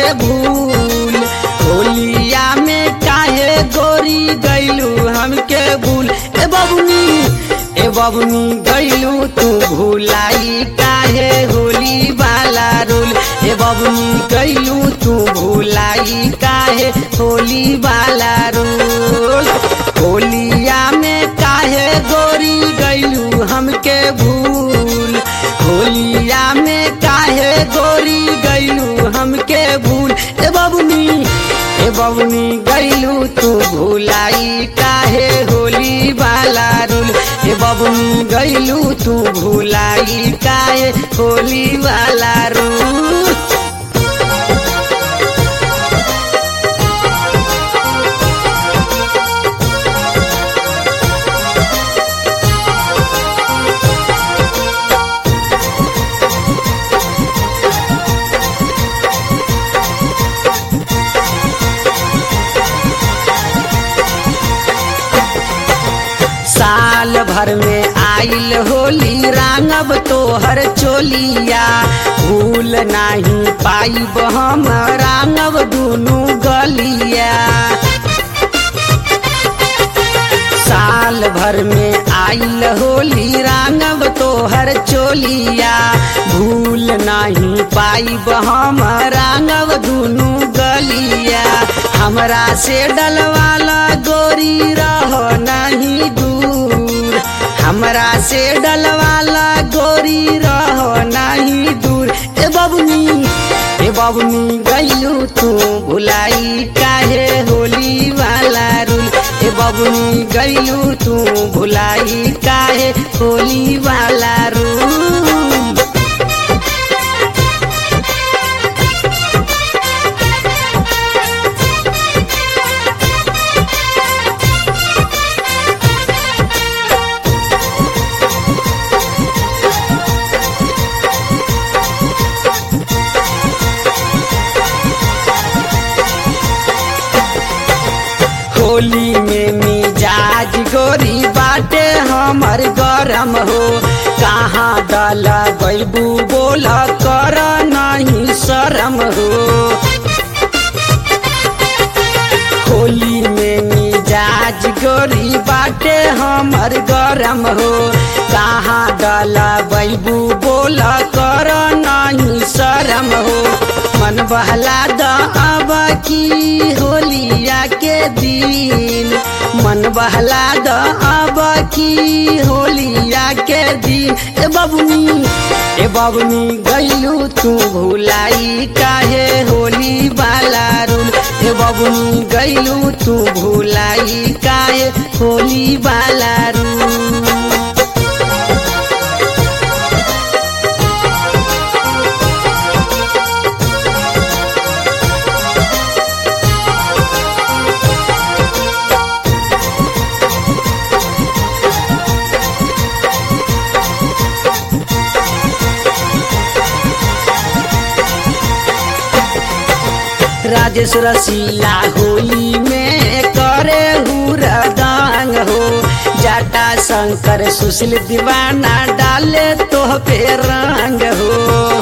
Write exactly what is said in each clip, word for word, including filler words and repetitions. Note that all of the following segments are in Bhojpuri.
भूल, होलिया में काहे गोरी गैलू हमके भूल। ए बबुनी ए बबुनी गैलू तू भूलाई काहे होली वाला रूल। ए बबुनी गैलू तू भूलाई काहे होली वाला रूल। होलिया में काहे गोरी गैलू हमके भूल, होलिया में काहे गोरी गैलू हमके भूल। ए बबुनी ए बबुनी गैलू तू भूलाई काहे होली वाला रूल। ए बबुनी गैलू तू भूलाई काहे होली वाला रूल। साल भर में आइल होली रांगब तोहर चोलिया, भूल नहीं पाइब हम रांगब दुनू गलिया। साल भर में आइल होली रांगब तोहर चोलिया, भूल नहीं पाइब हम रांगब दुनू गलिया। हमरा से डलवाला गोरी रह नहीं दूर, हमरा से डलवाला गोरी रह नहीं दूर। ए बबुनी ए बबुनी गैलू तू भुलाई काहे होली वाला रूल। ए बबुनी गैलू तू भुलाई काहे होली वाला रूल। होली में मिजाज गोरी बाटे हमर गरम हो, कहाँ डाला बैबू बोला कर नहीं शरम हो। होली में मिजाज गोरी बाटे हमर गरम हो, कहाँ डाला बैबू बोला कर नहीं शरम हो। मन बहला द अब की होलिया के दिन, मन बहला द अब की होलिया के दिन। ए बबुनी ए बबुनी गैलू तू भूलाई काहे होली वाला रूल। ए बबुनी गैलू तू भूलाई काहे होली वाला रूल। राजेश रसीला होली में करे हुरदांग हो, जाटा शंकर सुशील दीवाना डाले तोह पे रंग हो।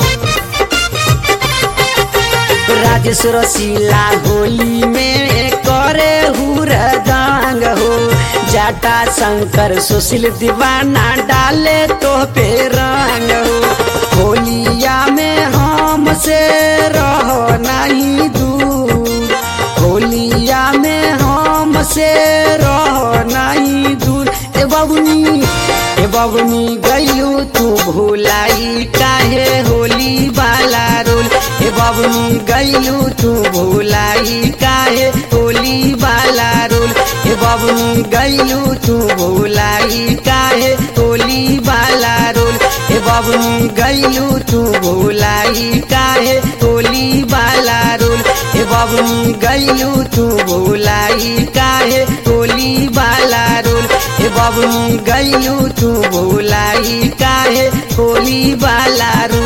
राजेश रसीला होली में करे हुरदांग हो, जाटा शंकर सुशील दीवाना डाले तोह पे रंग हो। होलिया में हमसे रहो नहीं दूर, होलिया में हमसे रहो नहीं दूर। ए बबुनी ए बबुनी गैलू तू भूलाई काहे होली वाला रूल। ए बबुनी गैलू तू भूलाई काहे होली वाला रूल। ए बबुनी गैलू तू भूलाई काहे होली वाला रूल। ए बबुनी गैलू तू भूलाई काहे होली वाला रूल। ए बबुनी गैलू तू भूलाई काहे होली वाला रूल। ए बबुनी गैलू तू भूलाई काहे होली वाला रूल।